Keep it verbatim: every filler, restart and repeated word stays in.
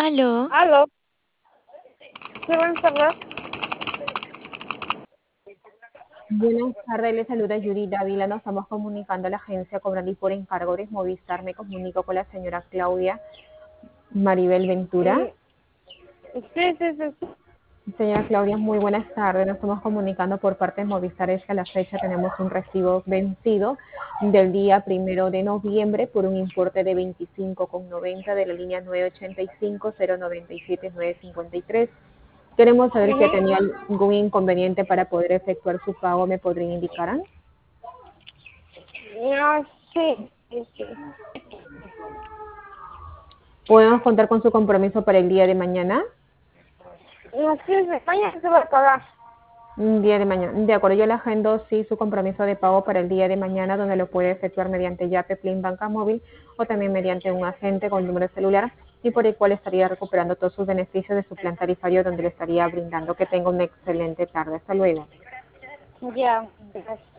Aló, Aló, sí, buenas tardes. Buenas tardes, le saluda Yuri Dávila. Nos estamos comunicando a la agencia Cobrandi por encargo de Movistar. Me comunico con la señora Claudia Maribel Ventura. Eh, sí, sí, sí, sí. Señora Claudia, muy buenas tardes. Nos estamos comunicando por parte de Movistar. Es que a la fecha tenemos un recibo vencido del día primero de noviembre por un importe de veinticinco con noventa de la línea nueve ochenta y cinco cero noventa y siete nueve cincuenta y tres. Queremos saber si Ujú. tenía algún inconveniente para poder efectuar su pago. ¿Me podrían indicar? No, sí, sí, sí. ¿Podemos contar con su compromiso para el día de mañana? No, sí, sí, mañana se va a pagar. Un día de mañana. De acuerdo, yo le agendo sí su compromiso de pago para el día de mañana, donde lo puede efectuar mediante Yape, Plin, Banca Móvil o también mediante un agente con número de celular y por el cual estaría recuperando todos sus beneficios de su plan tarifario, donde le estaría brindando. Que tenga una excelente tarde. Hasta luego. Ya, gracias.